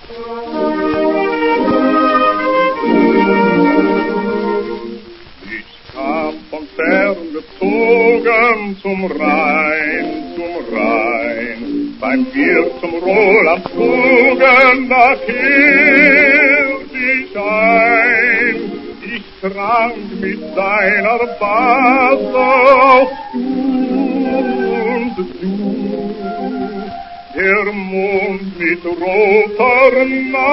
Ich kam von fern gezogen zum Rhein, beim Bier zum Roland Bogen, da kehrt ich ein. Ich trank mit seiner Base auf und du, der Mond mit roter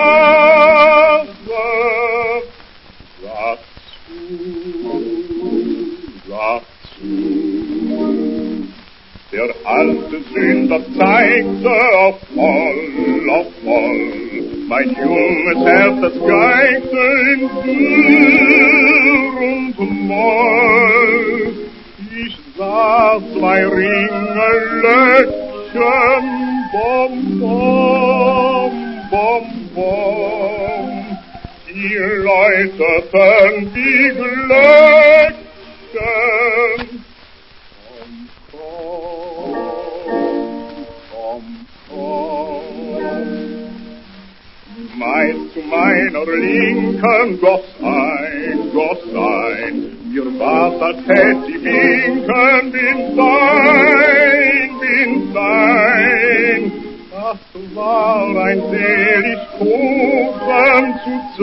Nase, sagst du, der alte Sünder zeigte auf voll, mein junges Herz, das geigte in Dur und Moll. Ich sah zwei Ringelöckchen, bom, bom, bom, bom, die läuteten die Glöckchen. Zu meiner Linken goss ein, mir war's, als hätt sie winken, bin sein. Das war ein selig Kosen zu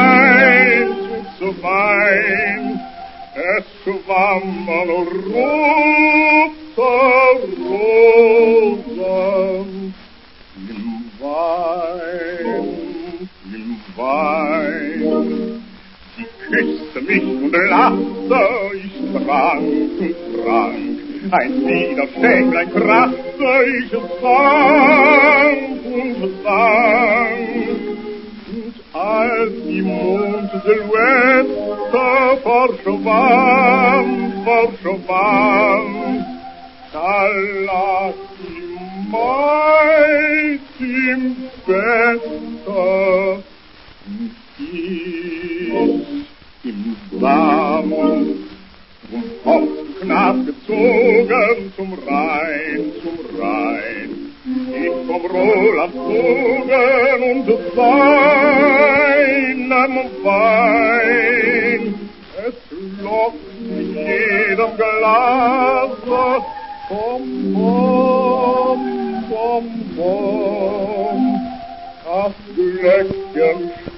zwein. Es schwammen rote Rosen im Wein. Sie küsste mich und lachte, ich trank. Ein Widerständlein krachte, ich sang. Und als die Mondsilhouette verschwand, da lag die Maid im Bette, ich im Samen, Kopfknapp gezogen zum Rhein. Ich vom Roland Bogen und seinem Wein. Es lockt in jedem Glase, bom, bom, bom, bom, das Glöckchen